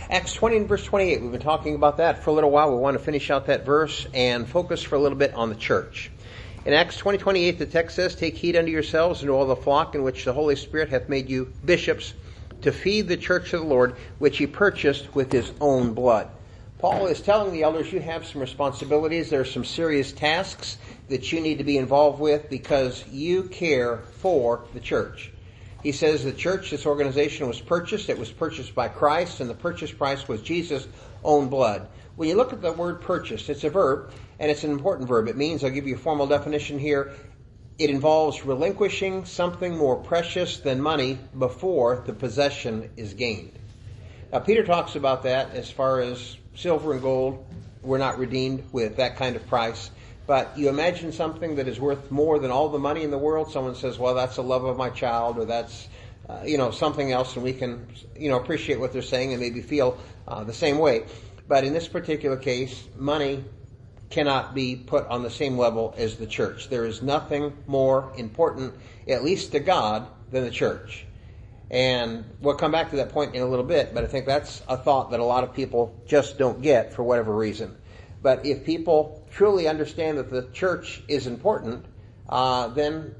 Acts 20 and verse 28, we've been talking about that for a little while. We want to finish out that verse and focus for a little bit on the church. In Acts 20:28, the text says, "Take heed unto yourselves and to all the flock in which the Holy Spirit hath made you bishops, to feed the church of the Lord, which he purchased with his own blood." Paul is telling the elders, you have some responsibilities. There are some serious tasks that you need to be involved with because you care for the church. He says the church, this organization, was purchased. It was purchased by Christ, and the purchase price was Jesus' own blood. When you look at the word purchased, it's a verb, and it's an important verb. It means, I'll give you a formal definition here, it involves relinquishing something more precious than money before the possession is gained. Now, Peter talks about that as far as silver and gold were not redeemed with that kind of price. But you imagine something that is worth more than all the money in the world. Someone says, well, that's the love of my child, or that's, something else, and we can, appreciate what they're saying and maybe feel the same way. But in this particular case, money cannot be put on the same level as the church. There is nothing more important, at least to God, than the church. And we'll come back to that point in a little bit, but I think that's a thought that a lot of people just don't get for whatever reason. But if people truly understand that the church is important, then,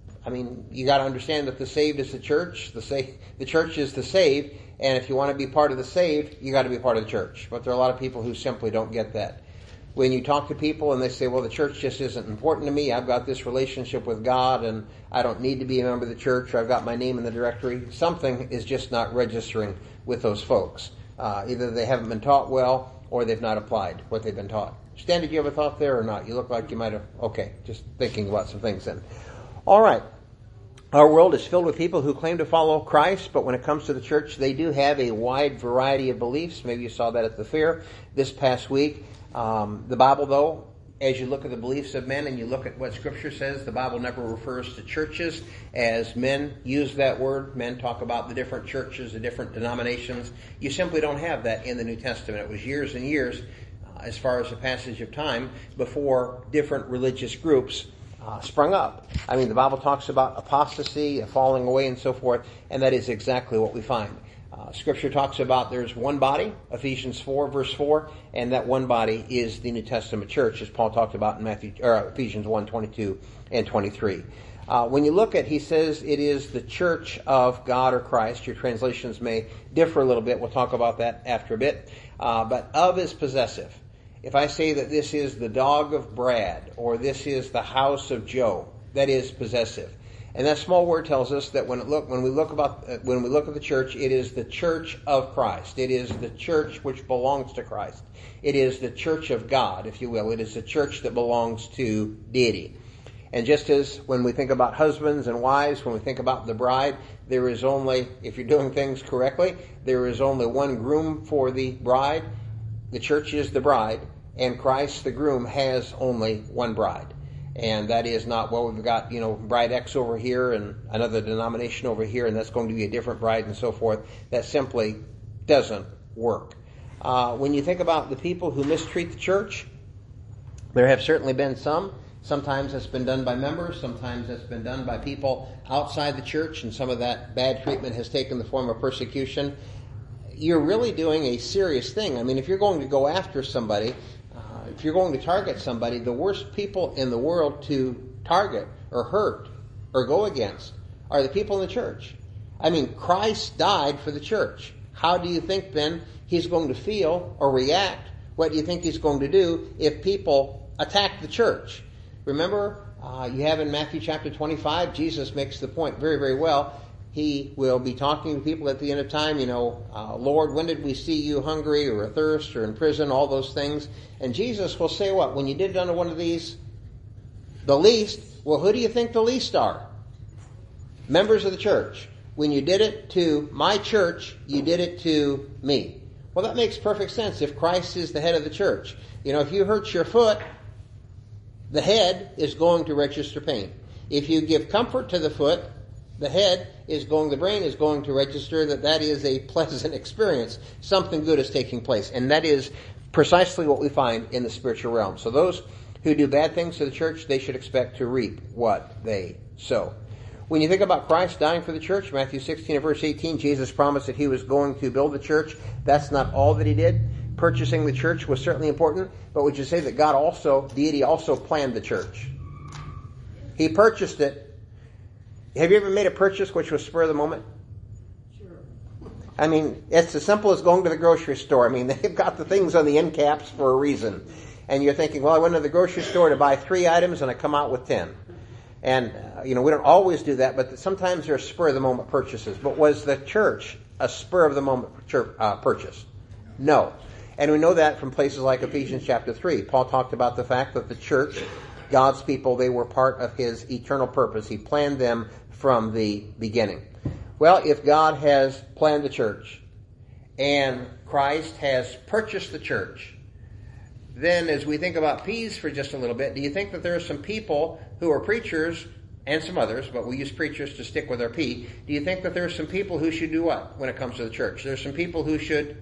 you got to understand that the saved is the church, the church is the saved, and if you want to be part of the saved, you got to be part of the church. But there are a lot of people who simply don't get that. When you talk to people and they say, well, the church just isn't important to me, I've got this relationship with God and I don't need to be a member of the church, or I've got my name in the directory, something is just not registering with those folks. Either they haven't been taught well or they've not applied what they've been taught. Stan, did you have a thought there or not? You look like you might have. Okay, just thinking about some things then. All right. Our world is filled with people who claim to follow Christ, but when it comes to the church, they do have a wide variety of beliefs. Maybe you saw that at the fair this past week. The Bible, though, as you look at the beliefs of men and you look at what Scripture says, the Bible never refers to churches as men use that word. Men talk about the different churches, the different denominations. You simply don't have that in the New Testament. It was years and years, as far as the passage of time, before different religious groups sprung up. The Bible talks about apostasy, falling away, and so forth, and that is exactly what we find. Scripture talks about there's one body, Ephesians 4, verse 4, and that one body is the New Testament church, as Paul talked about in Ephesians 1, 22 and 23. When you look at, he says it is the church of God or Christ. Your translations may differ a little bit. We'll talk about that after a bit. But of is possessive. If I say that this is the dog of Brad, or this is the house of Joe, that is possessive. And that small word tells us that when we look at the church, it is the church of Christ. It is the church which belongs to Christ. It is the church of God, if you will. It is the church that belongs to deity. And just as when we think about husbands and wives, when we think about the bride, there is only, if you're doing things correctly, there is only one groom for the bride. The church is the bride, and Christ, the groom, has only one bride. And that is not, well, we've got, bride X over here and another denomination over here, and that's going to be a different bride and so forth. That simply doesn't work. When you think about the people who mistreat the church, there have certainly been some. Sometimes that's been done by members. Sometimes that's been done by people outside the church, and some of that bad treatment has taken the form of persecution. You're really doing a serious thing. If you're going to go after somebody, if you're going to target somebody, the worst people in the world to target or hurt or go against are the people in the church. Christ died for the church. How do you think then he's going to feel or react? What do you think he's going to do if people attack the church? Remember, you have in Matthew chapter 25, Jesus makes the point very, very well. He will be talking to people at the end of time, Lord, when did we see you hungry or athirst or in prison, all those things. And Jesus will say what? When you did it unto one of these, the least, well, who do you think the least are? Members of the church. When you did it to my church, you did it to me. Well, that makes perfect sense if Christ is the head of the church. If you hurt your foot, the head is going to register pain. If you give comfort to the foot, the brain is going to register that is a pleasant experience. Something good is taking place. And that is precisely what we find in the spiritual realm. So those who do bad things to the church, they should expect to reap what they sow. When you think about Christ dying for the church, Matthew 16 and verse 18, Jesus promised that he was going to build the church. That's not all that he did. Purchasing the church was certainly important, but would you say that God also, deity also planned the church? He purchased it. Have you ever made a purchase which was spur of the moment? Sure. I mean, it's as simple as going to the grocery store. I mean, they've got the things on the end caps for a reason. And you're thinking, well, I went to the grocery store to buy 3 items and I come out with 10. And, we don't always do that, but sometimes there are spur of the moment purchases. But was the church a spur of the moment purchase? No. And we know that from places like Ephesians chapter 3. Paul talked about the fact that the church, God's people, they were part of his eternal purpose. He planned them from the beginning. Well, if God has planned the church and Christ has purchased the church, then as we think about peas for just a little bit, do you think that there are some people who are preachers and some others, but we use preachers to stick with our P, do you think that there are some people who should do what when it comes to the church? There's some people who should,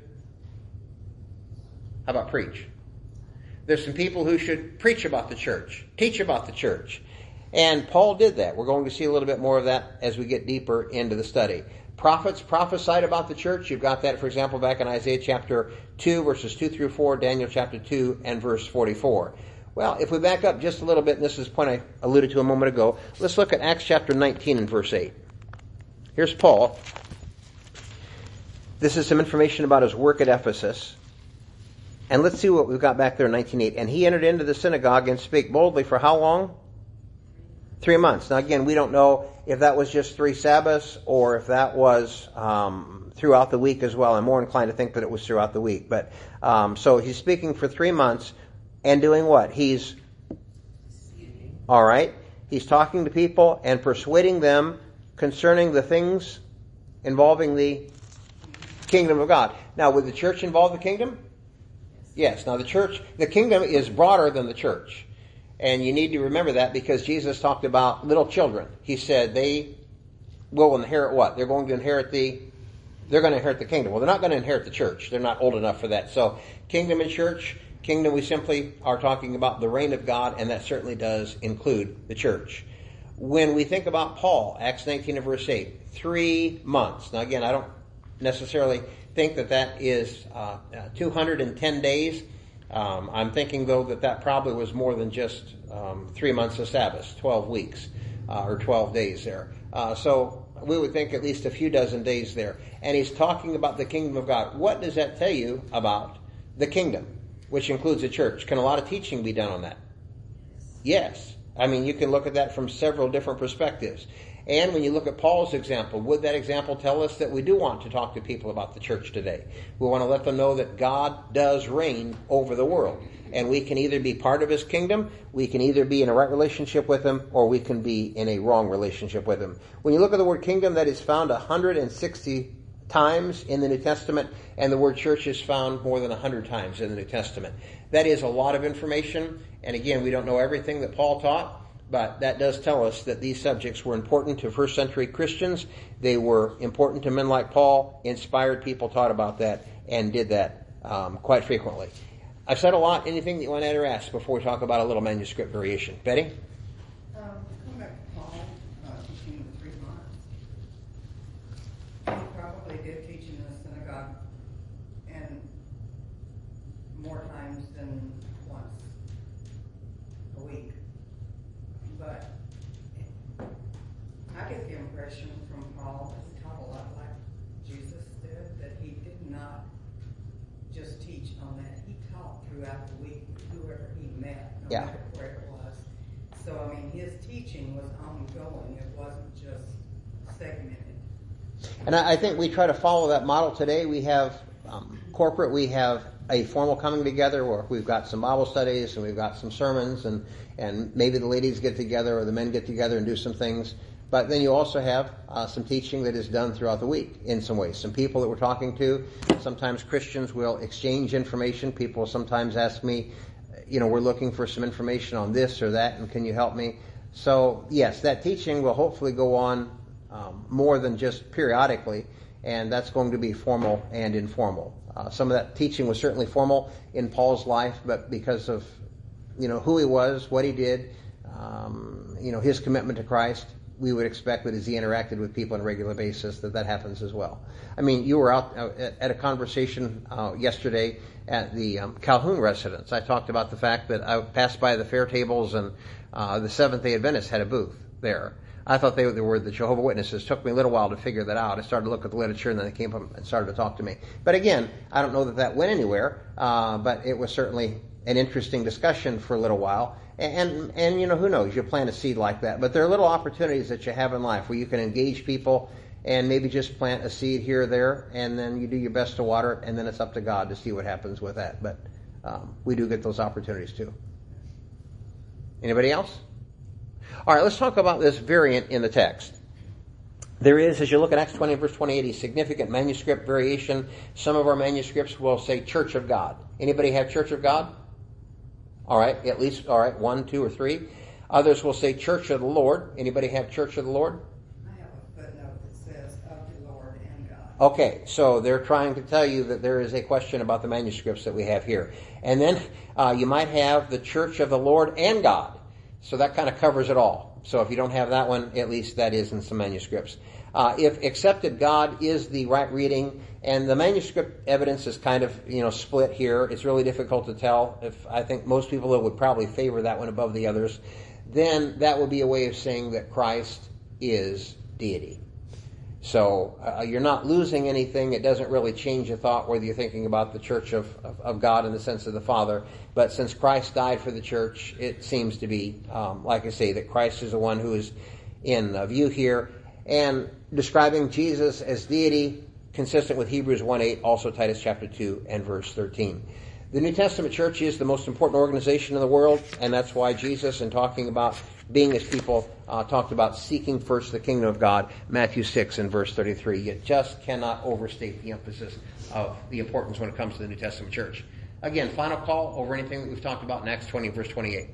how about preach? There's some people who should preach about the church, teach about the church. And Paul did that. We're going to see a little bit more of that as we get deeper into the study. Prophets prophesied about the church. You've got that, for example, back in Isaiah chapter 2, verses 2 through 4, Daniel chapter 2, and verse 44. Well, if we back up just a little bit, and this is the point I alluded to a moment ago, let's look at Acts chapter 19 and verse 8. Here's Paul. This is some information about his work at Ephesus. And let's see what we've got back there in 19:8. And he entered into the synagogue and spake boldly for how long? 3 months. Now again, we don't know if that was just 3 Sabbaths or if that was throughout the week as well. I'm more inclined to think that it was throughout the week. But so he's speaking for 3 months and doing what? He's all right. He's talking to people and persuading them concerning the things involving the kingdom of God. Now, would the church involve the kingdom? Yes. Now, the kingdom is broader than the church. And you need to remember that because Jesus talked about little children. He said they will inherit what? They're going to inherit the kingdom. Well, they're not going to inherit the church. They're not old enough for that. So kingdom and church, kingdom, we simply are talking about the reign of God, and that certainly does include the church. When we think about Paul, Acts 19 and verse 8, 3 months. Now again, I don't necessarily think that is 210 days. I'm thinking, though, that probably was more than just 3 months of Sabbath, 12 weeks, or 12 days there. So we would think at least a few dozen days there. And he's talking about the kingdom of God. What does that tell you about the kingdom, which includes the church? Can a lot of teaching be done on that? Yes. I mean, you can look at that from several different perspectives. And when you look at Paul's example, would that example tell us that we do want to talk to people about the church today? We want to let them know that God does reign over the world. And we can either be part of his kingdom, we can either be in a right relationship with him, or we can be in a wrong relationship with him. When you look at the word kingdom, that is found 160 times in the New Testament, and the word church is found more than 100 times in the New Testament. That is a lot of information. And again, we don't know everything that Paul taught. But that does tell us that these subjects were important to first century Christians. They were important to men like Paul. Inspired people taught about that and did that quite frequently. I've said a lot. Anything that you want to add or ask before we talk about a little manuscript variation? Betty? Come back to Paul, teaching the 3 months. He probably did teach in the synagogue and more times than once a week. But I get the impression from Paul that he taught a lot like Jesus did, that he did not just teach on that. He taught throughout the week with whoever he met, no matter where it was. So, I mean, his teaching was ongoing. It wasn't just segmented. And I think we try to follow that model today. We have corporate, we have a formal coming together where we've got some Bible studies and we've got some sermons and maybe the ladies get together or the men get together and do some things. But then you also have some teaching that is done throughout the week in some ways. Some people that we're talking to, sometimes Christians will exchange information. People sometimes ask me, we're looking for some information on this or that, and can you help me? So, yes, that teaching will hopefully go on more than just periodically, and that's going to be formal and informal. Some of that teaching was certainly formal in Paul's life, but because of who he was, what he did, his commitment to Christ, we would expect that as he interacted with people on a regular basis, that happens as well. I mean, you were out at a conversation yesterday at the Calhoun residence. I talked about the fact that I passed by the fair tables and the Seventh-day Adventists had a booth there. I thought they were the Jehovah's Witnesses. It took me a little while to figure that out. I started to look at the literature, and then they came up and started to talk to me. But again, I don't know that went anywhere, but it was certainly an interesting discussion for a little while. And who knows, you plant a seed like that. But there are little opportunities that you have in life where you can engage people and maybe just plant a seed here or there, and then you do your best to water it, and then it's up to God to see what happens with that. But we do get those opportunities too. Anybody else? All right, let's talk about this variant in the text. There is, as you look at Acts 20 verse 28, a significant manuscript variation. Some of our manuscripts will say Church of God. Anybody have Church of God? All right, at least, all right, 1, 2, or 3. Others will say Church of the Lord. Anybody have Church of the Lord? I have a footnote that says of the Lord and God. Okay, so they're trying to tell you that there is a question about the manuscripts that we have here. And then you might have the Church of the Lord and God. So that kind of covers it all. So if you don't have that one, at least that is in some manuscripts. If accepted God is the right reading, and the manuscript evidence is kind of, split here. It's really difficult to tell. I think most people would probably favor that one above the others. Then that would be a way of saying that Christ is deity. So you're not losing anything. It doesn't really change your thought whether you're thinking about the church of God in the sense of the Father. But since Christ died for the church, it seems to be, like I say, that Christ is the one who is in view here. And describing Jesus as deity, consistent with Hebrews 1:8, also Titus chapter 2 and verse 13. The New Testament church is the most important organization in the world, and that's why Jesus, in talking about being his people, talked about seeking first the kingdom of God, Matthew 6 and verse 33. You just cannot overstate the emphasis of the importance when it comes to the New Testament church. Again, final call over anything that we've talked about in Acts 20, verse 28.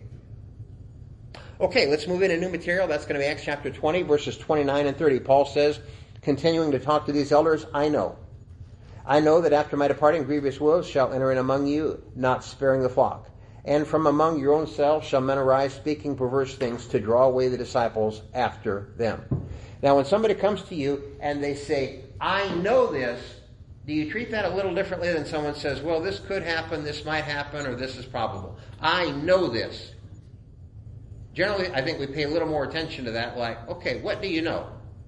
Okay, let's move into new material. That's going to be Acts chapter 20, verses 29 and 30. Paul says, continuing to talk to these elders, I know that after my departing, grievous wolves shall enter in among you, not sparing the flock. And from among your own selves shall men arise, speaking perverse things, to draw away the disciples after them. Now, when somebody comes to you and they say, I know this, do you treat that a little differently than someone says, well, this could happen, this might happen, or this is probable? I know this. Generally, I think we pay a little more attention to that, like, okay, what do you know?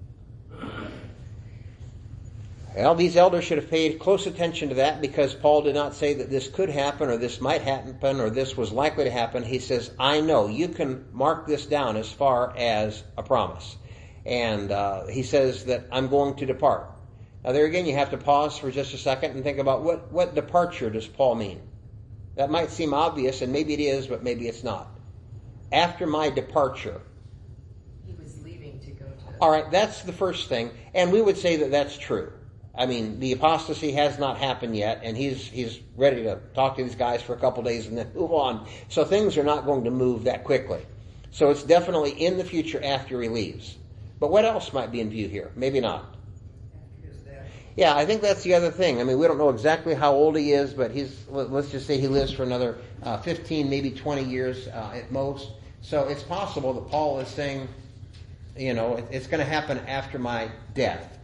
Well, these elders should have paid close attention to that, because Paul did not say that this could happen or this might happen or this was likely to happen. He says, I know. You can mark this down as far as a promise. And he says that I'm going to depart. Now there again, you have to pause for just a second and think about what departure does Paul mean? That might seem obvious, and maybe it is, but maybe it's not. After my departure. He was leaving to go to... All right, that's the first thing. And we would say that that's true. I mean, the apostasy has not happened yet, and he's ready to talk to these guys for a couple days and then move on. So things are not going to move that quickly. So it's definitely in the future after he leaves. But what else might be in view here? Maybe not. Yeah, I think that's the other thing. I mean, we don't know exactly how old he is, but let's just say he lives for another 15, maybe 20 years at most. So it's possible that Paul is saying, it's going to happen after my death.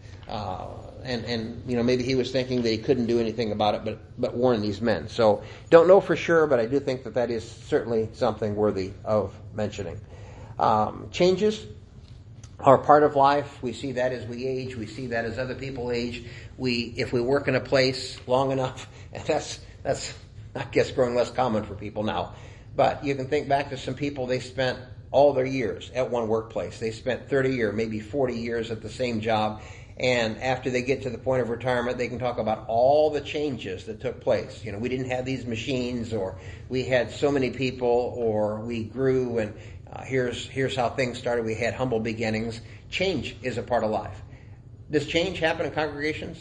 And maybe he was thinking that he couldn't do anything about it, but warn these men. So don't know for sure, but I do think that is certainly something worthy of mentioning. Changes are part of life. We see that as we age. We see that as other people age. If we work in a place long enough, and that's I guess growing less common for people now. But you can think back to some people, they spent all their years at one workplace. They spent 30 or maybe 40 years at the same job. And after they get to the point of retirement, they can talk about all the changes that took place. We didn't have these machines, or we had so many people, or we grew, and here's how things started. We had humble beginnings. Change is a part of life. Does change happen in congregations?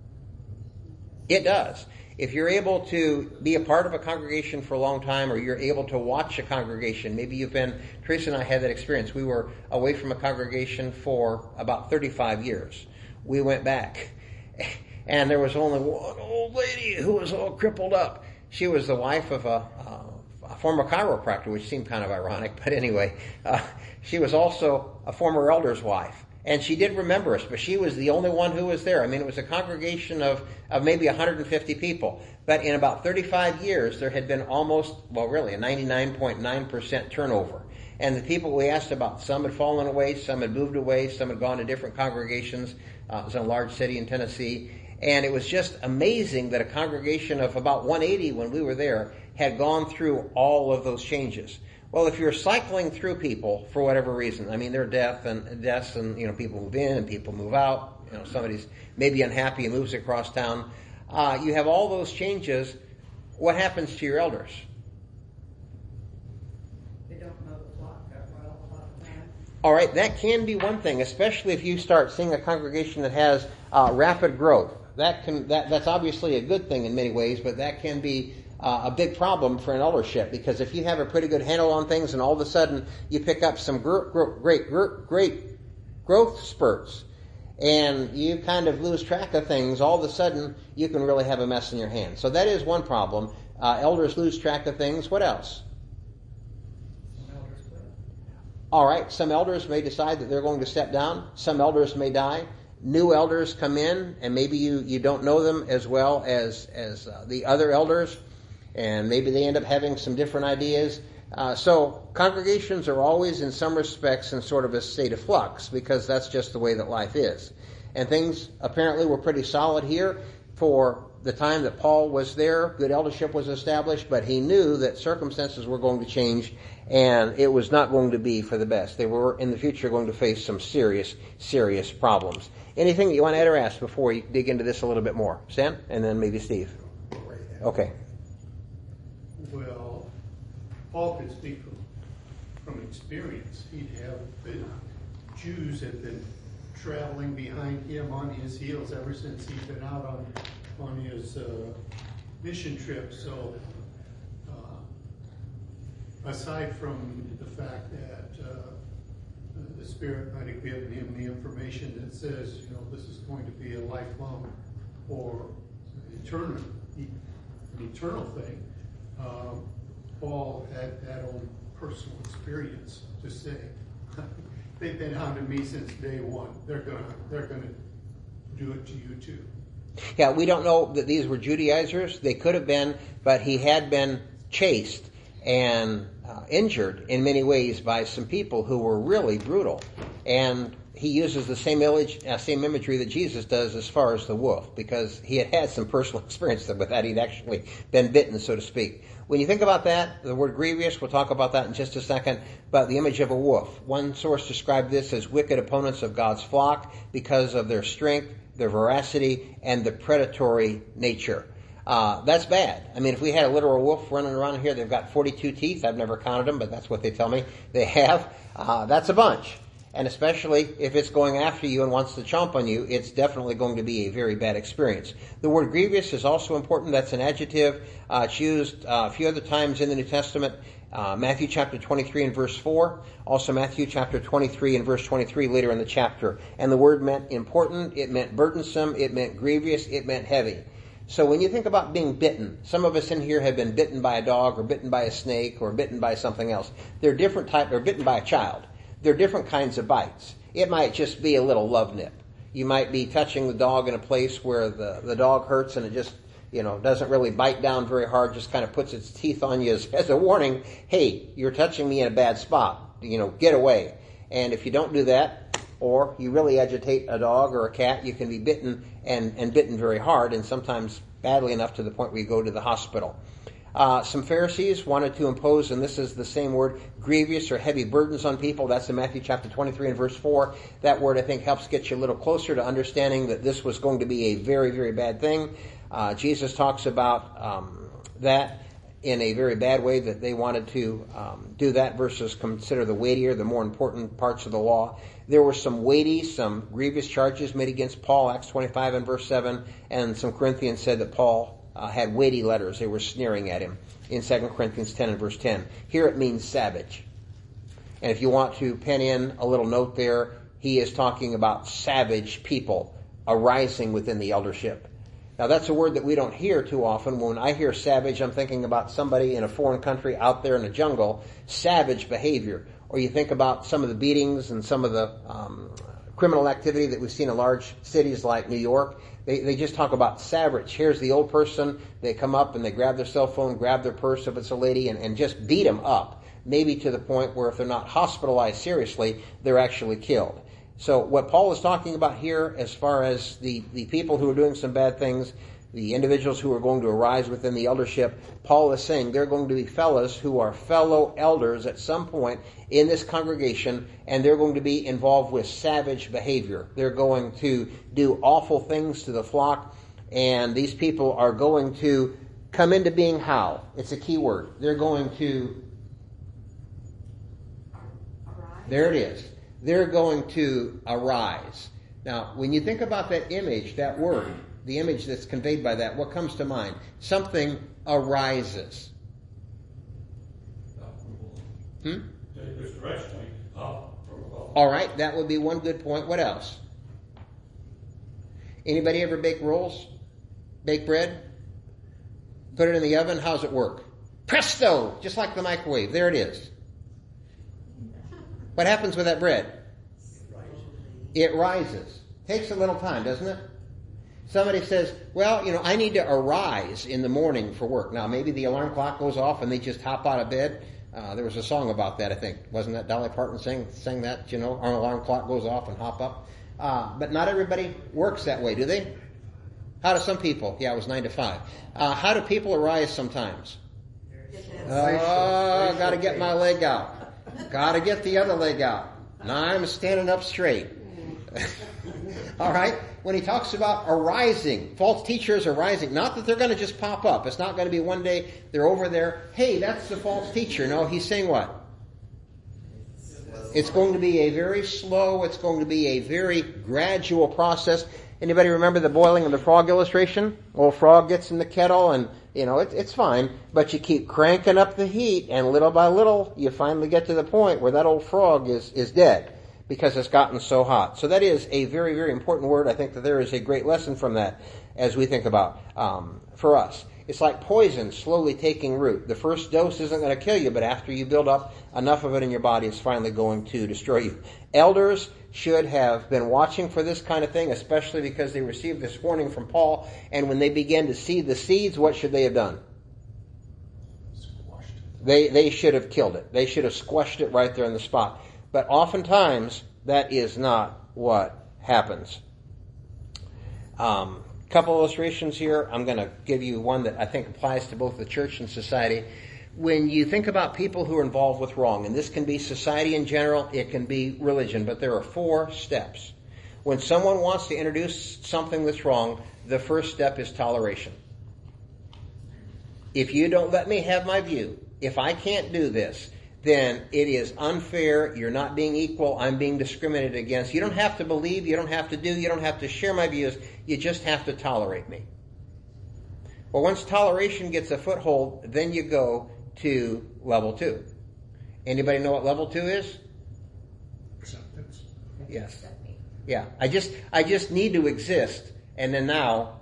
It does. If you're able to be a part of a congregation for a long time, or you're able to watch a congregation, maybe Teresa and I had that experience. We were away from a congregation for about 35 years. We went back, and there was only one old lady who was all crippled up. She was the wife of a former chiropractor, which seemed kind of ironic, but anyway, she was also a former elder's wife. And she did remember us, but she was the only one who was there. I mean, it was a congregation of maybe 150 people. But in about 35 years, there had been almost, well, really, a 99.9% turnover. And the people we asked about, some had fallen away, some had moved away, some had gone to different congregations. It was in a large city in Tennessee. And it was just amazing that a congregation of about 180 when we were there had gone through all of those changes. Well, if you're cycling through people for whatever reason, I mean, there are deaths and, people move in and people move out. Somebody's maybe unhappy and moves across town. You have all those changes. What happens to your elders? They don't know the flock that well a lot of times. All right, that can be one thing, especially if you start seeing a congregation that has rapid growth. That's obviously a good thing in many ways, but that can be a big problem for an eldership, because if you have a pretty good handle on things and all of a sudden you pick up some great growth spurts and you kind of lose track of things, all of a sudden you can really have a mess in your hands. So that is one problem. Elders lose track of things. What else? Some elders quit. All right, some elders may decide that they're going to step down. Some elders may die. New elders come in, and maybe you don't know them as well as the other elders. And maybe they end up having some different ideas. So congregations are always, in some respects, in sort of a state of flux, because that's just the way that life is. And things apparently were pretty solid here for the time that Paul was there. Good eldership was established, but he knew that circumstances were going to change, and it was not going to be for the best. They were, in the future, going to face some serious, serious problems. Anything that you want to add or ask before we dig into this a little bit more? Stan? And then maybe Steve. Okay. Well, Paul could speak from experience. He'd have the Jews had been traveling behind him on his heels ever since he'd been out on his mission trip. So aside from the fact that the Spirit might have given him the information that says, this is going to be a lifelong or eternal thing, Paul had that own personal experience to say, they've been hounding me since day one. They're gonna do it to you too. Yeah, we don't know that these were Judaizers. They could have been, but he had been chased and injured in many ways by some people who were really brutal. And he uses the same imagery that Jesus does as far as the wolf, because he had some personal experience with that. He'd actually been bitten, so to speak. When you think about that, the word grievous, we'll talk about that in just a second, but the image of a wolf. One source described this as wicked opponents of God's flock because of their strength, their veracity, and the predatory nature. That's bad. I mean, if we had a literal wolf running around here, they've got 42 teeth. I've never counted them, but that's what they tell me they have. That's a bunch. And especially if it's going after you and wants to chomp on you, it's definitely going to be a very bad experience. The word grievous is also important. That's an adjective. It's used a few other times in the New Testament. Matthew chapter 23 and verse 4. Also Matthew chapter 23 and verse 23 later in the chapter. And the word meant important. It meant burdensome. It meant grievous. It meant heavy. So when you think about being bitten, some of us in here have been bitten by a dog or bitten by a snake or bitten by something else. They're different types, or bitten by a child. There are different kinds of bites. It might just be a little love nip. You might be touching the dog in a place where the dog hurts and it just, doesn't really bite down very hard, just kind of puts its teeth on you as a warning. Hey, you're touching me in a bad spot. Get away. And if you don't do that, or you really agitate a dog or a cat, you can be bitten and bitten very hard, and sometimes badly enough to the point where you go to the hospital. Some Pharisees wanted to impose, and this is the same word, grievous or heavy burdens on people. That's in Matthew chapter 23 and verse 4. That word, I think, helps get you a little closer to understanding that this was going to be a very, very bad thing. Jesus talks about that in a very bad way, that they wanted to do that versus consider the weightier, the more important parts of the law. There were some weighty, some grievous charges made against Paul, Acts 25 and verse 7, and some Corinthians said that Paul had weighty letters. They were sneering at him in 2 Corinthians 10 and verse 10. Here it means savage. And if you want to pen in a little note there, he is talking about savage people arising within the eldership. Now that's a word that we don't hear too often. When I hear savage, I'm thinking about somebody in a foreign country out there in the jungle, savage behavior. Or you think about some of the beatings and some of the criminal activity that we've seen in large cities like New York. They just talk about savage. Here's the old person. They come up and they grab their cell phone, grab their purse if it's a lady, and just beat them up. Maybe to the point where if they're not hospitalized seriously, they're actually killed. So what Paul is talking about here, as far as the people who are doing some bad things, the individuals who are going to arise within the eldership, Paul is saying they're going to be fellows who are fellow elders at some point in this congregation, and they're going to be involved with savage behavior. They're going to do awful things to the flock, and these people are going to come into being how? It's a key word. They're going to... There it is. They're going to arise. Now, when you think about that image, that word, the image that's conveyed by that, what comes to mind? Something arises. All right, that would be one good point. What else? Anybody ever bake rolls? Bake bread? Put it in the oven? How's it work? Presto! Just like the microwave. There it is. What happens with that bread? It rises. Takes a little time, doesn't it? Somebody says, well, I need to arise in the morning for work. Now, maybe the alarm clock goes off and they just hop out of bed. There was a song about that, I think. Wasn't that Dolly Parton sang that, our alarm clock goes off and hop up? But not everybody works that way, do they? How do some people? Yeah, it was 9 to 5. How do people arise sometimes? Oh, got to get my leg out. Got to get the other leg out. Now I'm standing up straight. All right? When he talks about arising, false teachers are rising. Not that they're going to just pop up. It's not going to be one day they're over there. Hey, that's the false teacher. No, he's saying what? It's going to be a very slow, it's going to be a very gradual process. Anybody remember the boiling of the frog illustration? Old frog gets in the kettle and, it's fine, but you keep cranking up the heat and little by little you finally get to the point where that old frog is dead because it's gotten so hot. So that is a very, very important word. I think that there is a great lesson from that as we think about for us. It's like poison slowly taking root. The first dose isn't going to kill you, but after you build up enough of it in your body, it's finally going to destroy you. Elders should have been watching for this kind of thing, especially because they received this warning from Paul. And when they began to see the seeds, what should they have done? Squashed it. They should have killed it. They should have squashed it right there on the spot. But oftentimes, that is not what happens. Couple illustrations here. I'm going to give you one that I think applies to both the church and society. When you think about people who are involved with wrong, and this can be society in general, it can be religion, but there are 4 steps. When someone wants to introduce something that's wrong, the first step is toleration. If you don't let me have my view, if I can't do this, then it is unfair, you're not being equal, I'm being discriminated against. You don't have to believe, you don't have to do, you don't have to share my views, you just have to tolerate me. Well, once toleration gets a foothold, then you go to level 2. Anybody know what level 2 is? Acceptance. Yes. Yeah. I just need to exist, and then now,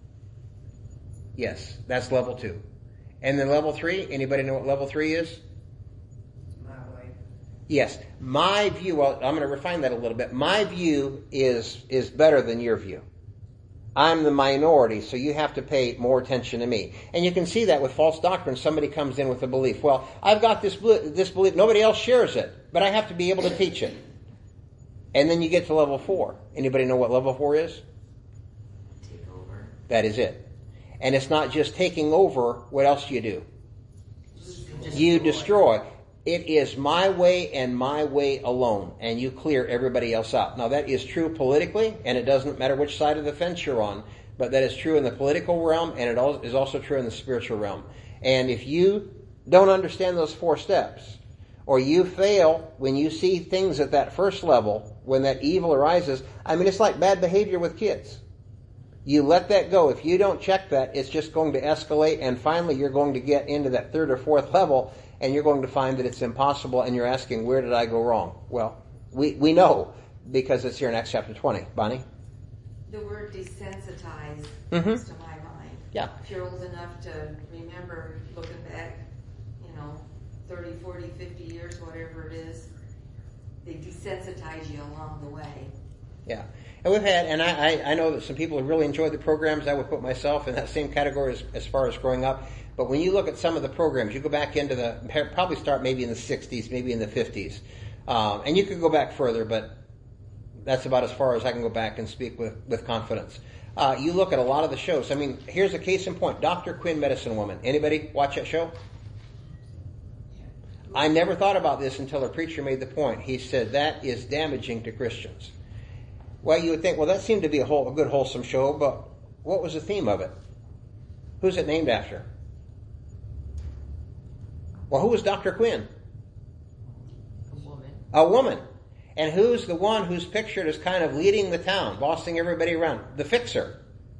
yes, that's level 2. And then level 3, anybody know what level 3 is? Yes, my view, well, I'm going to refine that a little bit. My view is better than your view. I'm the minority, so you have to pay more attention to me. And you can see that with false doctrine. Somebody comes in with a belief. Well, I've got this belief. Nobody else shares it, but I have to be able to teach it. And then you get to level 4. Anybody know what level 4 is? Take over. That is it. And it's not just taking over. What else do you do? You destroy. It is my way and my way alone, and you clear everybody else out. Now, that is true politically, and it doesn't matter which side of the fence you're on, but that is true in the political realm, and it is also true in the spiritual realm. And if you don't understand those 4 steps, or you fail when you see things at that first level, when that evil arises, it's like bad behavior with kids. You let that go. If you don't check that, it's just going to escalate, and finally you're going to get into that 3rd or 4th level, and you're going to find that it's impossible, and you're asking, where did I go wrong? Well, we know, because it's here in Acts chapter 20. Bonnie? The word desensitize Mhm. comes to my mind. Yeah. If you're old enough to remember looking back, 30, 40, 50 years, whatever it is, they desensitize you along the way. Yeah. And we've had, and I know that some people have really enjoyed the programs. I would put myself in that same category as far as growing up. But when you look at some of the programs, you go back into probably start maybe in the 60s, maybe in the 50s. And you could go back further, but that's about as far as I can go back and speak with confidence. You look at a lot of the shows. I mean, here's a case in point. Dr. Quinn, Medicine Woman. Anybody watch that show? I never thought about this until a preacher made the point. He said, that is damaging to Christians. Well, you would think, well, that seemed to be a good, wholesome show, but what was the theme of it? Who's it named after? Well, who was Dr. Quinn? A woman. A woman. And who's the one who's pictured as kind of leading the town, bossing everybody around? The fixer.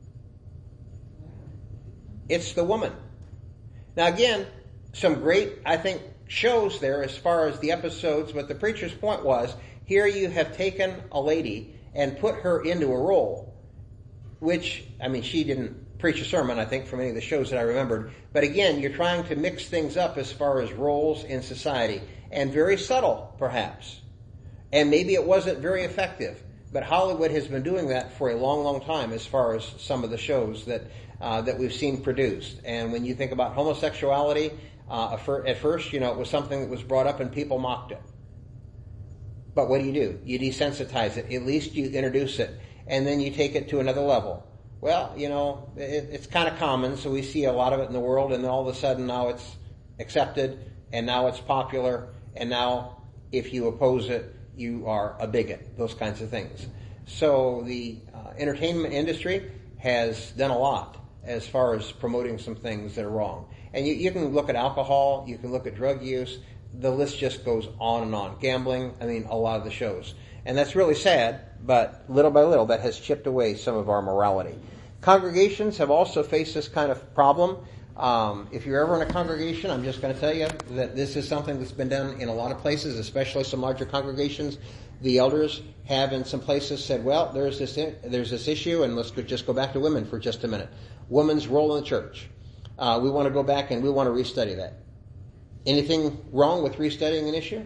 It's the woman. Now, again, some great, I think, shows there as far as the episodes, but the preacher's point was, here you have taken a lady and put her into a role, which, I mean, she didn't preach a sermon, I think, from any of the shows that I remembered, but again, you're trying to mix things up as far as roles in society, and very subtle, perhaps, and maybe it wasn't very effective, but Hollywood has been doing that for a long, long time as far as some of the shows that we've seen produced. And when you think about homosexuality, at first, it was something that was brought up and people mocked it. But what do? You desensitize it. At least you introduce it. And then you take it to another level. Well, it's kind of common, so we see a lot of it in the world, and then all of a sudden now it's accepted, and now it's popular, and now if you oppose it, you are a bigot, those kinds of things. So the entertainment industry has done a lot as far as promoting some things that are wrong. And you can look at alcohol, you can look at drug use, the list just goes on and on. Gambling, a lot of the shows. And that's really sad, but little by little that has chipped away some of our morality. Congregations have also faced this kind of problem. If you're ever in a congregation, I'm just going to tell you that this is something that's been done in a lot of places, especially some larger congregations. The elders have in some places said, well, there's this issue, and let's just go back to women for just a minute. Women's role in the church. We want to go back and we want to restudy that. Anything wrong with restudying an issue?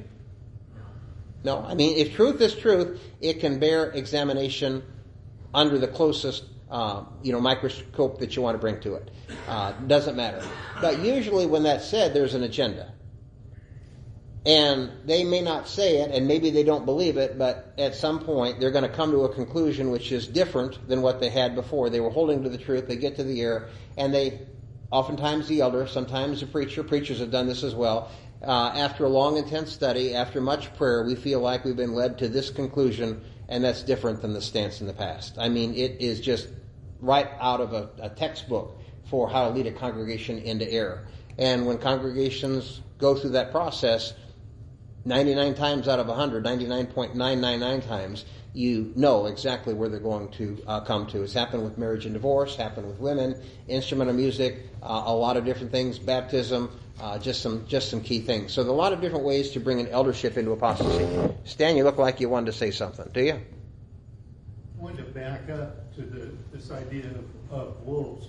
No. If truth is truth, it can bear examination under the closest microscope that you want to bring to it. Doesn't matter. But usually when that's said, there's an agenda. And they may not say it, and maybe they don't believe it, but at some point they're going to come to a conclusion which is different than what they had before. They were holding to the truth, they get to the error, and oftentimes the elder, sometimes the preacher, preachers have done this as well, after a long, intense study, after much prayer, we feel like we've been led to this conclusion, and that's different than the stance in the past. It is just right out of a textbook for how to lead a congregation into error. And when congregations go through that process, 99 times out of 100, 99.999 times, you know exactly where they're going to come to. It's happened with marriage and divorce, happened with women, instrumental music, a lot of different things, baptism, just some key things. So there are a lot of different ways to bring an eldership into apostasy. Stan, you look like you wanted to say something. Do you? I wanted to back up to this idea of wolves.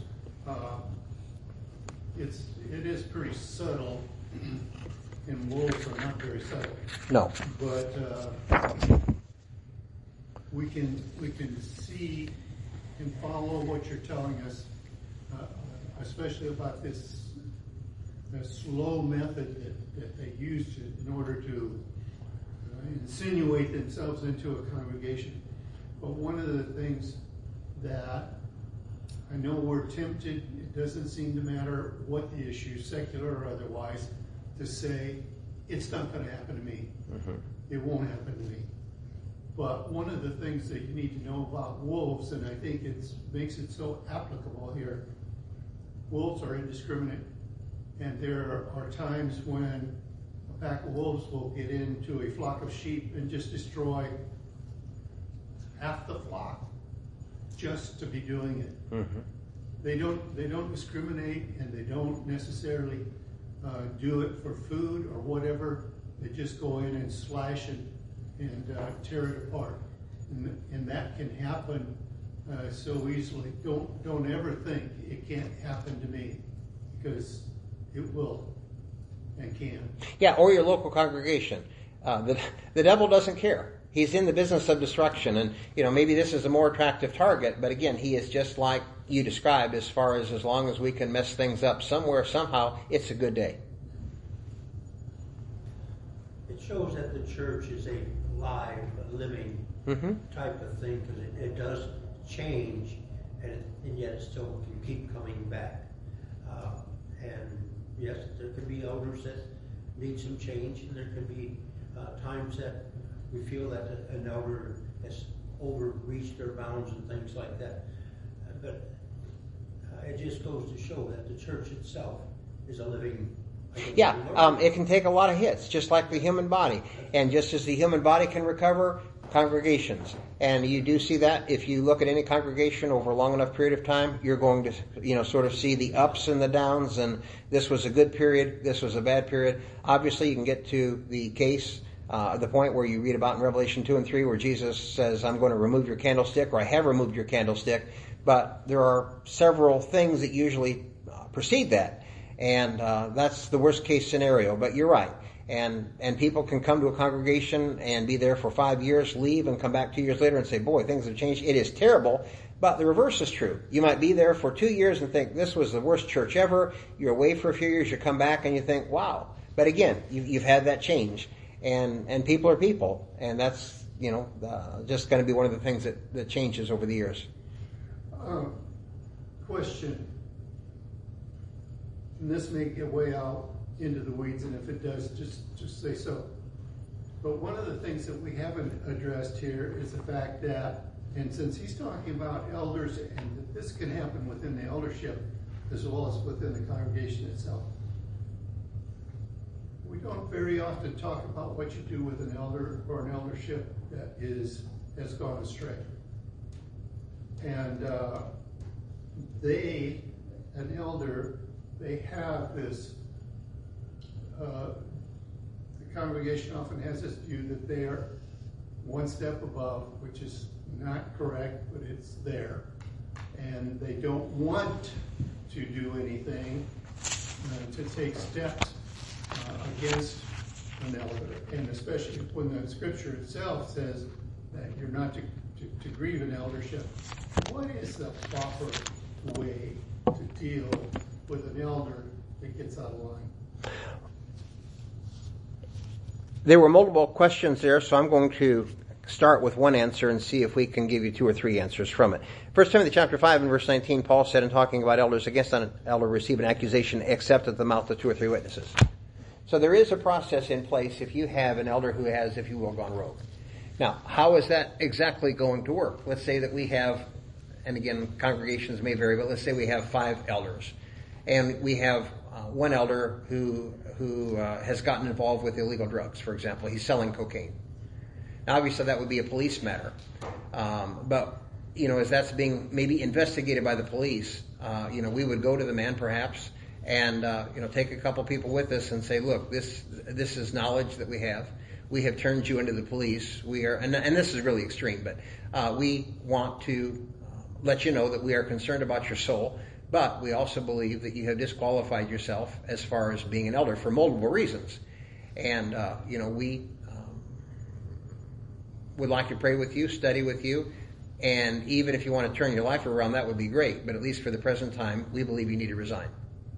It is pretty subtle, and wolves are not very subtle. No. But we can see and follow what you're telling us, especially about this slow method that they use in order to insinuate themselves into a congregation. But one of the things that I know we're tempted, it doesn't seem to matter what the issue, secular or otherwise, to say, it's not going to happen to me. Mm-hmm. It won't happen to me. But one of the things that you need to know about wolves, and I think it makes it so applicable here, wolves are indiscriminate. And there are times when a pack of wolves will get into a flock of sheep and just destroy half the flock just to be doing it. Mm-hmm. They don't discriminate, and they don't necessarily do it for food or whatever. They just go in and slash and tear it apart. And that can happen so easily. Don't ever think it can't happen to me, because it will and can. Yeah, or your local congregation. The devil doesn't care. He's in the business of destruction, and maybe this is a more attractive target, but again, he is just like you described, as far as long as we can mess things up somewhere, somehow, it's a good day. It shows that the church is a live, living type of thing, because it does change, and yet it still can keep coming back. And yes, there can be elders that need some change, and there can be times that we feel that an elder has overreached their bounds and things like that. But it just goes to show that the church itself is a living. It can take a lot of hits, just like the human body. And just as the human body can recover, congregations. And you do see that if you look at any congregation over a long enough period of time, you're going to, sort of see the ups and the downs, and this was a good period, this was a bad period. Obviously, you can get to the case, the point where you read about in Revelation 2 and 3, where Jesus says, I'm going to remove your candlestick, or I have removed your candlestick. But there are several things that usually precede that. And that's the worst case scenario. But you're right. And people can come to a congregation and be there for 5 years, leave, and come back 2 years later and say, boy, things have changed. It is terrible. But the reverse is true. You might be there for 2 years and think, this was the worst church ever. You're away for a few years, you come back and you think, wow. But again, you've had that change. And people are people. And that's, just going to be one of the things that changes over the years. Question. And this may get way out into the weeds, and if it does, just say so. But one of the things that we haven't addressed here is the fact that, and since he's talking about elders, and that this can happen within the eldership as well as within the congregation itself, we don't very often talk about what you do with an elder or an eldership that has gone astray. And an elder, they have this, the congregation often has this view that they're one step above, which is not correct, but it's there. And they don't want to do anything to take steps against an elder. And especially when the scripture itself says that you're not to grieve an eldership. What is the proper way to deal with an elder that gets out of line? There were multiple questions there, so I'm going to start with one answer and see if we can give you 2 or 3 answers from it. 1 Timothy chapter 5 and verse 19, Paul said in talking about elders, against an elder receive an accusation except at the mouth of 2 or 3 witnesses. So there is a process in place if you have an elder who has, if you will, gone rogue. Now, how is that exactly going to work? Let's say that we have, and again, congregations may vary, but let's say we have 5 elders. And we have one elder who has gotten involved with illegal drugs, for example. He's selling cocaine. Now, obviously, that would be a police matter. But, as that's being maybe investigated by the police, we would go to the man perhaps and, take a couple people with us and say, look, this is knowledge that we have. We have turned you into the police. We are, and this is really extreme, but we want to let you know that we are concerned about your soul, but we also believe that you have disqualified yourself as far as being an elder for multiple reasons. And, we would like to pray with you, study with you, and even if you want to turn your life around, that would be great, but at least for the present time, we believe you need to resign.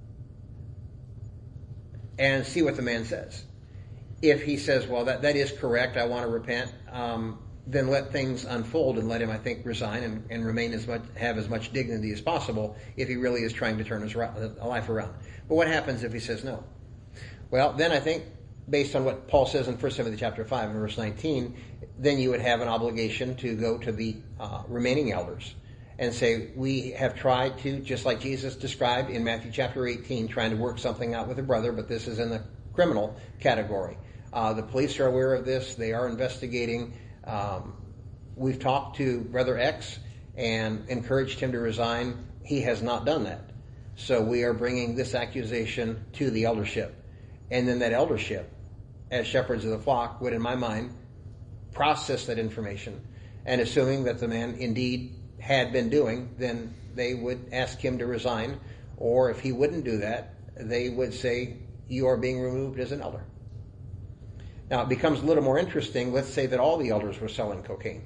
And see what the man says. If he says, well, that is correct, I want to repent, then let things unfold and let him, I think, resign and remain have as much dignity as possible if he really is trying to turn his life around. But what happens if he says no? Well, then I think, based on what Paul says in 1 Timothy chapter 5 and verse 19, then you would have an obligation to go to the remaining elders and say, we have tried to, just like Jesus described in Matthew chapter 18, trying to work something out with a brother, but this is in the criminal category. The police are aware of this. They are investigating. We've talked to Brother X and encouraged him to resign. He has not done that. So we are bringing this accusation to the eldership. And then that eldership, as shepherds of the flock, would, in my mind, process that information. And assuming that the man indeed had been doing, then they would ask him to resign. Or if he wouldn't do that, they would say, you are being removed as an elder. Now, it becomes a little more interesting. Let's say that all the elders were selling cocaine.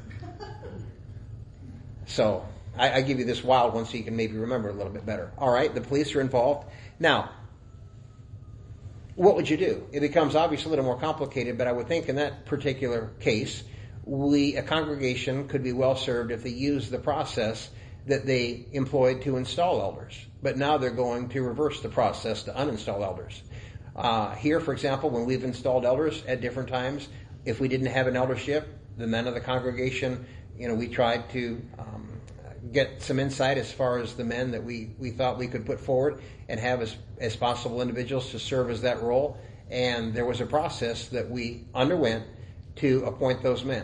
So, I give you this wild one so you can maybe remember it a little bit better. All right, the police are involved. Now, what would you do? It becomes obviously a little more complicated, but I would think in that particular case, a congregation could be well served if they used the process that they employed to install elders. But now they're going to reverse the process to uninstall elders. Here, for example, when we've installed elders at different times, if we didn't have an eldership, the men of the congregation, we tried to get some insight as far as the men that we thought we could put forward and have as possible individuals to serve as that role. And there was a process that we underwent to appoint those men.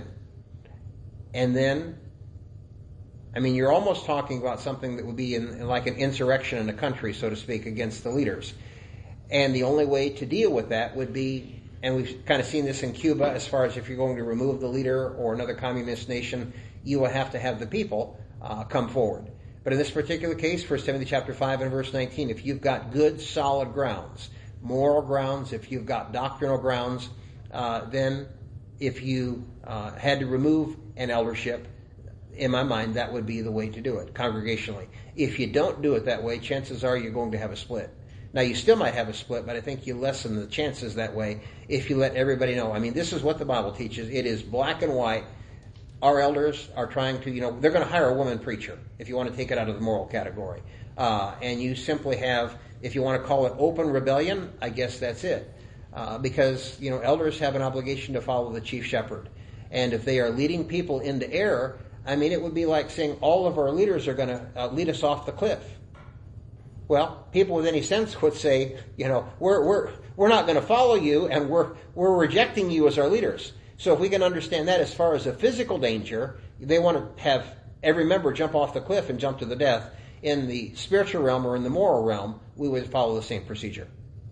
And then, you're almost talking about something that would be in like an insurrection in a country, so to speak, against the leaders. And the only way to deal with that would be, and we've kind of seen this in Cuba, as far as if you're going to remove the leader or another communist nation, you will have to have the people come forward. But in this particular case, 1 Timothy chapter 5 and verse 19, if you've got good, solid grounds, moral grounds, if you've got doctrinal grounds, then if you had to remove an eldership, in my mind, that would be the way to do it, congregationally. If you don't do it that way, chances are you're going to have a split. Now, you still might have a split, but I think you lessen the chances that way if you let everybody know. This is what the Bible teaches. It is black and white. Our elders are trying to, they're going to hire a woman preacher, if you want to take it out of the moral category. And you simply have, if you want to call it open rebellion, I guess that's it. Because, elders have an obligation to follow the chief shepherd. And if they are leading people into error, it would be like saying all of our leaders are going to lead us off the cliff. Well, people with any sense would say, we're not going to follow you, and we're rejecting you as our leaders. So if we can understand that as far as a physical danger, they want to have every member jump off the cliff and jump to the death. In the spiritual realm or in the moral realm, we would follow the same procedure.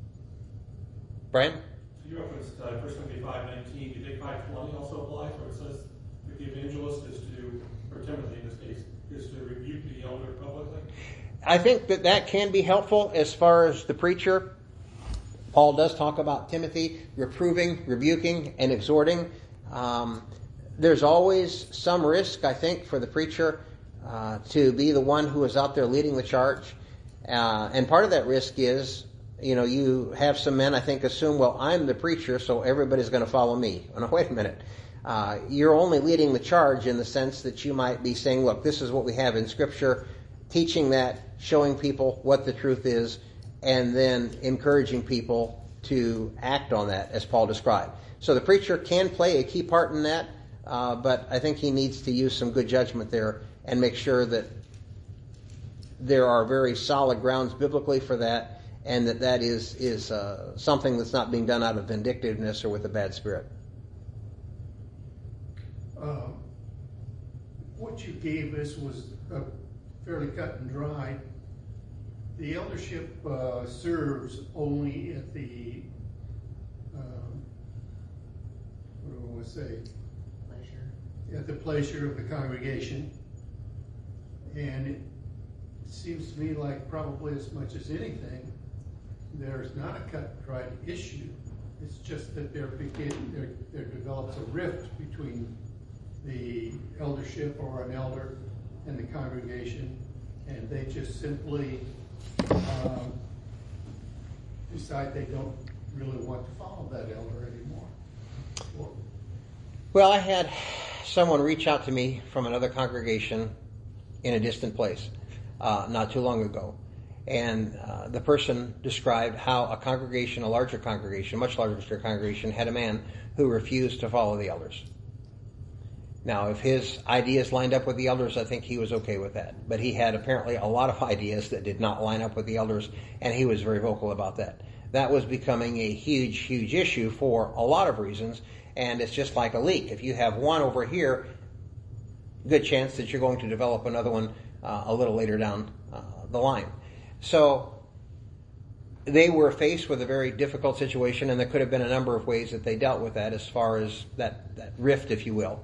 Brian? You referenced 1 Timothy 5:19. Do you think 5:20 also applies, where it says that the evangelist is to, or Timothy in this case, is to rebuke the elder publicly? I think that can be helpful as far as the preacher. Paul does talk about Timothy reproving, rebuking, and exhorting. There's always some risk, I think, for the preacher to be the one who is out there leading the charge. And part of that risk is, you have some men, I think, assume, well, I'm the preacher, so everybody's going to follow me. Oh, no, wait a minute. You're only leading the charge in the sense that you might be saying, look, this is what we have in Scripture, teaching that, showing people what the truth is, and then encouraging people to act on that, as Paul described. So the preacher can play a key part in that, but I think he needs to use some good judgment there and make sure that there are very solid grounds biblically for that, and that is something that's not being done out of vindictiveness or with a bad spirit. What you gave us was fairly cut and dry. The eldership serves only at the, what do I want to say? Pleasure. At the pleasure of the congregation. And it seems to me like probably as much as anything, there's not a cut and dry issue. It's just that there develops a rift between the eldership or an elder and the congregation, and they just simply decide they don't really want to follow that elder anymore. Well, I had someone reach out to me from another congregation in a distant place not too long ago. And the person described how a congregation, a larger congregation, much larger congregation, had a man who refused to follow the elders. Now, if his ideas lined up with the elders, I think he was okay with that. But he had apparently a lot of ideas that did not line up with the elders, and he was very vocal about that. That was becoming a huge, huge issue for a lot of reasons, and it's just like a leak. If you have one over here, good chance that you're going to develop another one a little later down the line. So they were faced with a very difficult situation, and there could have been a number of ways that they dealt with that as far as that rift, if you will.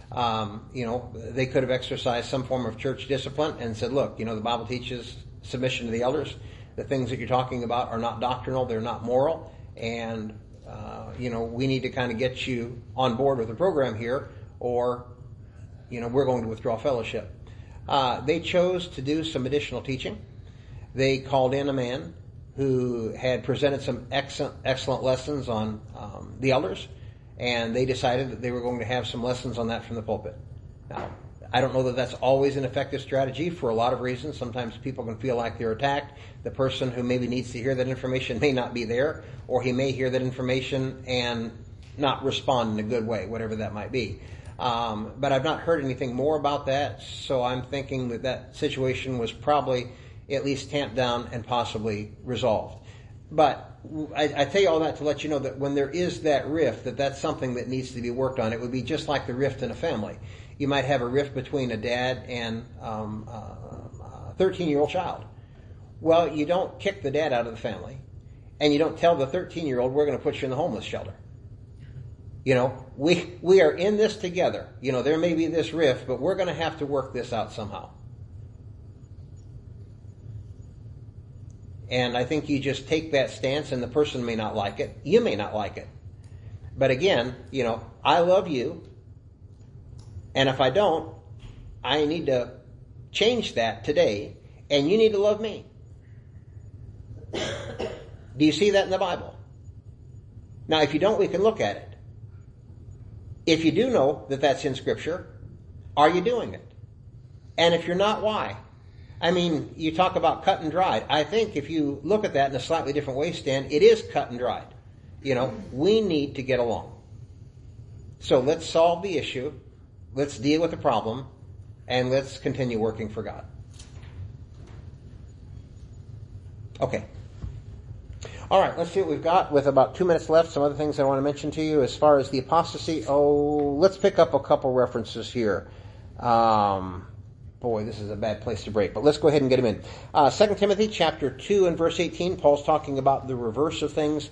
They could have exercised some form of church discipline and said, look, the Bible teaches submission to the elders. The things that you're talking about are not doctrinal, they're not moral, and, we need to kind of get you on board with the program here, or, we're going to withdraw fellowship. They chose to do some additional teaching. They called in a man who had presented some excellent lessons on the elders, and they decided that they were going to have some lessons on that from the pulpit. Now, I don't know that that's always an effective strategy for a lot of reasons. Sometimes people can feel like they're attacked. The person who maybe needs to hear that information may not be there, or he may hear that information and not respond in a good way, whatever that might be. But I've not heard anything more about that, so I'm thinking that situation was probably at least tamped down and possibly resolved. But I tell you all that to let you know that when there is that rift, that's something that needs to be worked on. It would be just like the rift in a family. You might have a rift between a dad and a 13-year-old child. Well, you don't kick the dad out of the family, and you don't tell the 13-year-old, we're going to put you in the homeless shelter. We are in this together. There may be this rift, but we're going to have to work this out somehow. And I think you just take that stance, and the person may not like it. You may not like it. But again, I love you. And if I don't, I need to change that today, and you need to love me. Do you see that in the Bible? Now, if you don't, we can look at it. If you do know that that's in Scripture, are you doing it? And if you're not, why? I mean, you talk about cut and dried. I think if you look at that in a slightly different way, Stan, it is cut and dried. We need to get along. So let's solve the issue. Let's deal with the problem, and let's continue working for God. Okay. All right, let's see what we've got with about 2 minutes left. Some other things I want to mention to you as far as the apostasy. Let's pick up a couple references here. Boy, this is a bad place to break, but let's go ahead and get them in. 2 Timothy chapter 2 and verse 18, Paul's talking about the reverse of things.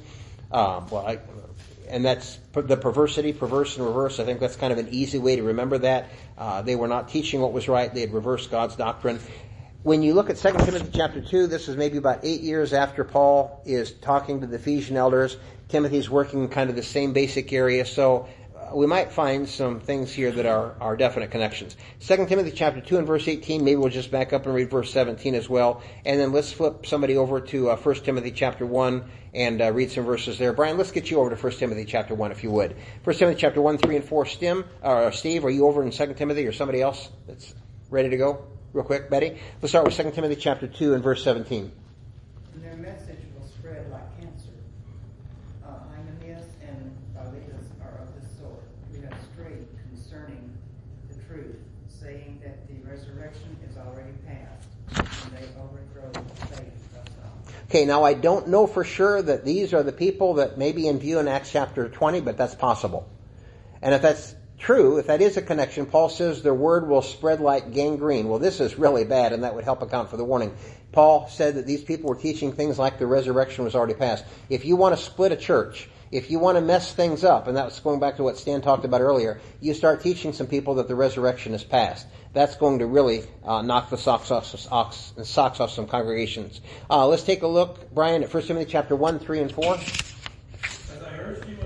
And that's the perversity, perverse and reverse. I think that's kind of an easy way to remember that. They were not teaching what was right. They had reversed God's doctrine. When you look at 2 Timothy chapter 2, this is maybe about 8 years after Paul is talking to the Ephesian elders. Timothy's working in kind of the same basic area, so we might find some things here that are definite connections. 2 Timothy chapter 2 and verse 18, maybe we'll just back up and read verse 17 as well. And then let's flip somebody over to 1 Timothy chapter 1 and read some verses there. Brian, let's get you over to 1 Timothy chapter 1 if you would. 1 Timothy chapter 1, 3, and 4. Steve, are you over in 2 Timothy or somebody else that's ready to go? Real quick, Betty. Let's start with 2 Timothy chapter 2 and verse 17. And their message will spread like cancer. Hymenaeus and Philetus are of this sort, who have strayed concerning the truth, saying that the resurrection is already past, and they overthrow the faith of some. Okay, now I don't know for sure that these are the people that may be in view in Acts chapter 20, but that's possible. And if that's true, if that is a connection, Paul says their word will spread like gangrene. Well, this is really bad, and that would help account for the warning. Paul said that these people were teaching things like the resurrection was already past. If you want to split a church, if you want to mess things up, and that's going back to what Stan talked about earlier, you start teaching some people that the resurrection is past. That's going to really knock the socks off some congregations. Let's take a look, Brian, at 1 Timothy chapter 1, 3, and 4.